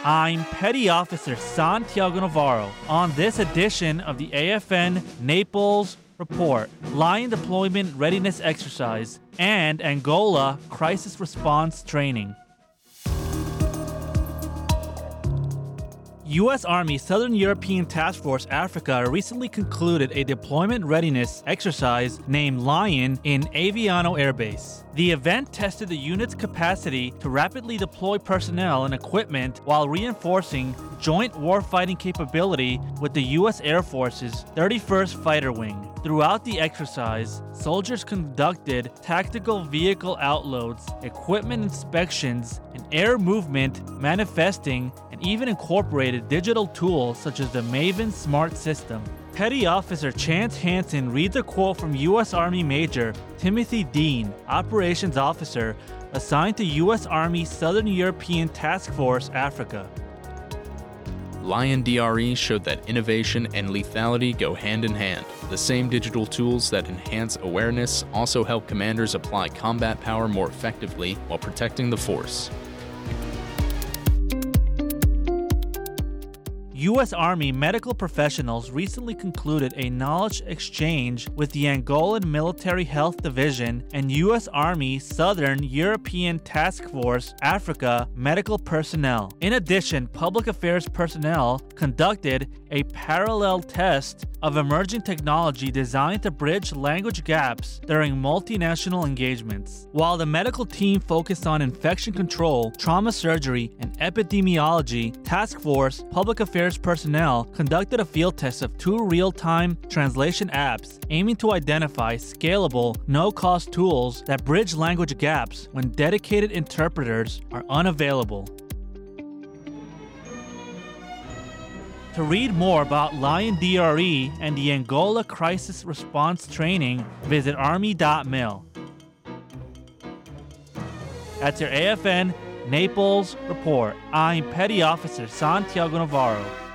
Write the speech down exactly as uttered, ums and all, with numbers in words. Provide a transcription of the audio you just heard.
I'm Petty Officer Santiago Navarro. On this edition of the A F N Naples Report, Lion Deployment Readiness Exercise and Angola Crisis Response Training. U S. Army Southern European Task Force Africa recently concluded a deployment readiness exercise named Lion in Aviano Air Base. The event tested the unit's capacity to rapidly deploy personnel and equipment while reinforcing joint warfighting capability with the U S. Air Force's thirty-first Fighter Wing. Throughout the exercise, soldiers conducted tactical vehicle outloads, equipment inspections, and air movement manifesting, and even incorporated digital tools such as the Maven Smart System. Petty Officer Chance Hansen reads a quote from U S. Army Major Timothy Dean, Operations Officer assigned to U S. Army Southern European Task Force Africa. Lion D R E showed that innovation and lethality go hand in hand. The same digital tools that enhance awareness also help commanders apply combat power more effectively while protecting the force. U S. Army medical professionals recently concluded a knowledge exchange with the Angolan Military Health Division and U S. Army Southern European Task Force Africa medical personnel. In addition, public affairs personnel conducted a parallel test of emerging technology designed to bridge language gaps during multinational engagements. While the medical team focused on infection control, trauma surgery, and epidemiology, Task Force Public Affairs personnel conducted a field test of two real-time translation apps aiming to identify scalable, no-cost tools that bridge language gaps when dedicated interpreters are unavailable. To read more about Lion D R E and the Angola Crisis Response Training, visit army dot mil. That's your A F N Naples Report. I'm Petty Officer Santiago Navarro.